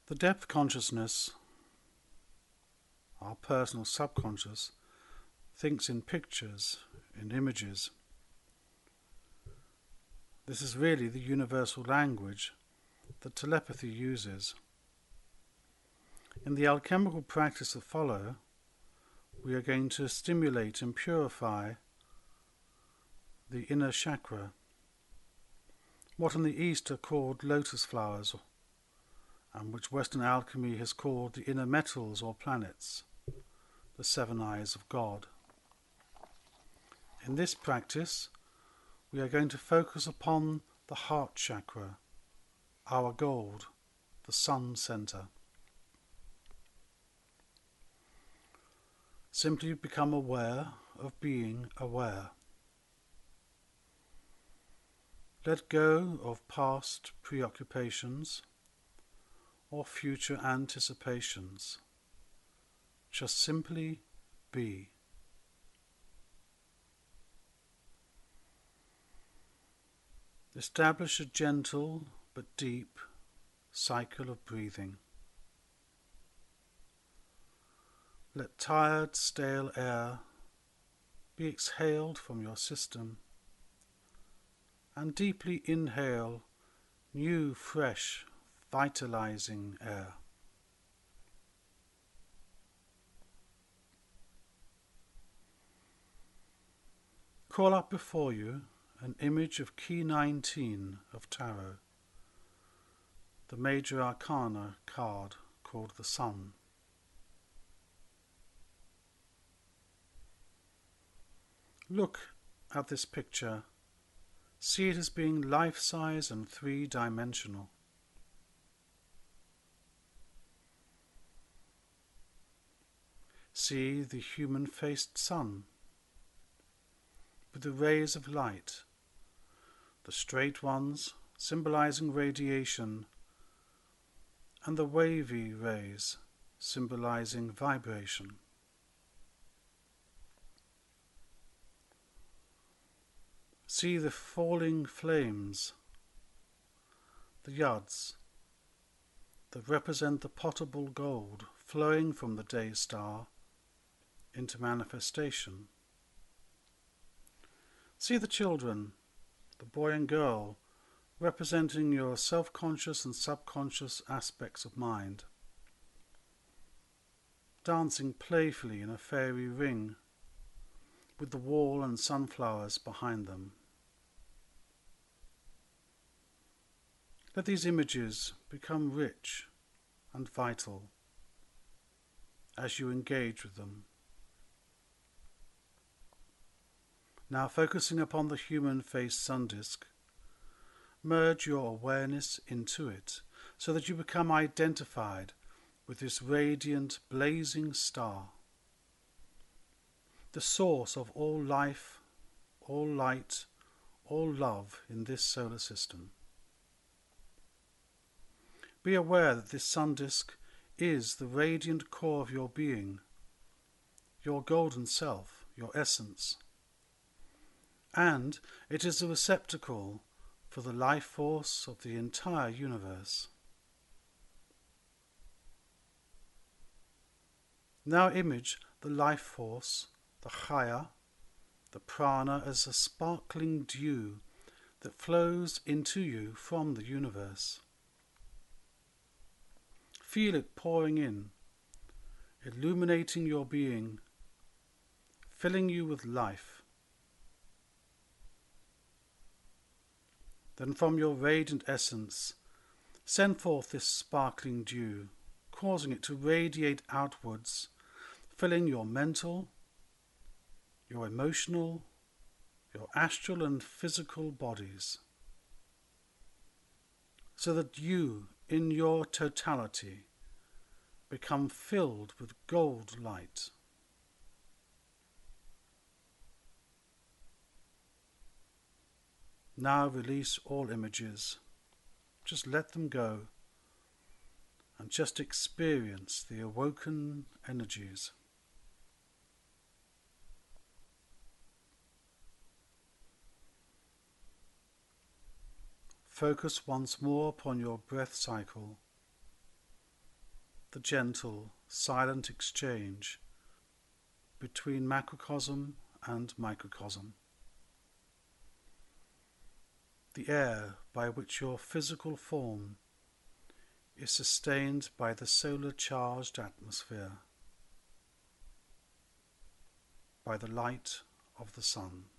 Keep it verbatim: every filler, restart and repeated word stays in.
The depth consciousness, our personal subconscious, thinks in pictures, in images. This is really the universal language that telepathy uses. In the alchemical practice to follow, we are going to stimulate and purify the inner chakra, what in the East are called lotus flowers, and which Western alchemy has called the inner metals or planets, the seven eyes of God. In this practice, we are going to focus upon the heart chakra, our gold, the sun center. Simply become aware of being aware. Let go of past preoccupations or future anticipations. Just simply be. Establish a gentle but deep cycle of breathing. Let tired, stale air be exhaled from your system, and deeply inhale new, fresh, vitalizing air. Call up before you an image of Key nineteen of Tarot, the major arcana card called the Sun. Look at this picture. See it as being life-size and three-dimensional. See the human-faced sun with the rays of light, the straight ones symbolizing radiation, and the wavy rays symbolizing vibration. See the falling flames, the yuds, that represent the potable gold flowing from the day star into manifestation. See the children, the boy and girl, representing your self-conscious and subconscious aspects of mind, dancing playfully in a fairy ring with the wall and sunflowers behind them. Let these images become rich and vital as you engage with them. Now, focusing upon the human-faced sun disk, merge your awareness into it so that you become identified with this radiant, blazing star, the source of all life, all light, all love in this solar system. Be aware that this sun disk is the radiant core of your being, your golden self, your essence, and it is the receptacle for the life force of the entire universe. Now image the life force, the Chaya, the prana, as a sparkling dew that flows into you from the universe. Feel it pouring in, illuminating your being, filling you with life. Then from your radiant essence, send forth this sparkling dew, causing it to radiate outwards, filling your mental, your emotional, your astral and physical bodies, so that you, in your totality, become filled with gold light. Now release all images. Just let them go and just experience the awoken energies. Focus once more upon your breath cycle, the gentle, silent exchange between macrocosm and microcosm. The air by which your physical form is sustained by the solar-charged atmosphere, by the light of the sun.